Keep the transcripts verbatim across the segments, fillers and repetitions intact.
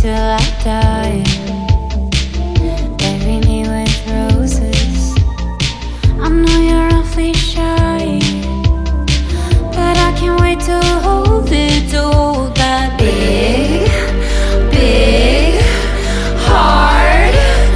till I die. Bury me with roses. I know you're awfully shy, but I can't wait to hold it, to hold that big, big, hard,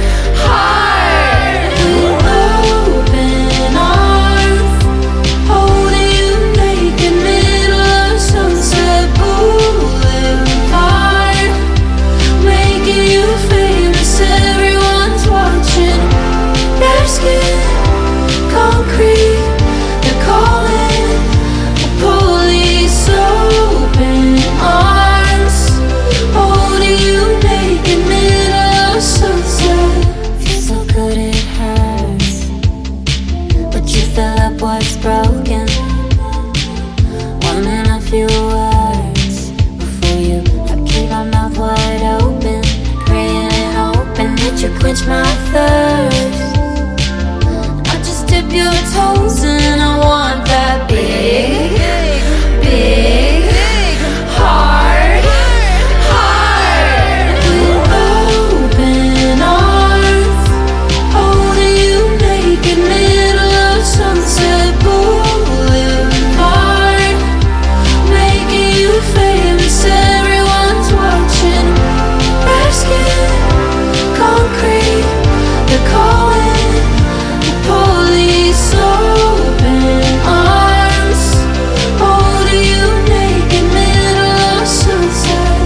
heart with open arms, holding you naked, middle of Sunset Boulevard, making you famous, everyone's watching. Bare skin, concrete, they're calling the police. Open arms, holding you naked, middle of Sunset. Feels so good it hurts, but you fill up what's broken. Warming a few words before you. I keep my mouth wide open, praying and hoping that you quench my thirst. I just dip your toes and I want that big, big, hard, heart with open arms, holding you naked, middle of Sunset Boulevard, making you famous, everyone's watching. Bare skin, concrete, they're calling the police. Open arms, holding you naked, middle of Sunset.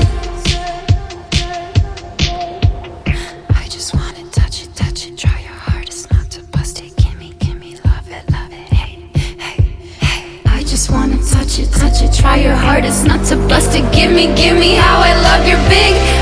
I just wanna touch it, touch it, try your hardest not to bust it. Gimme, gimme, love it, love it, hey, hey, hey. I just wanna touch it, touch it, try your hardest not to bust it. Gimme, gimme how I love your big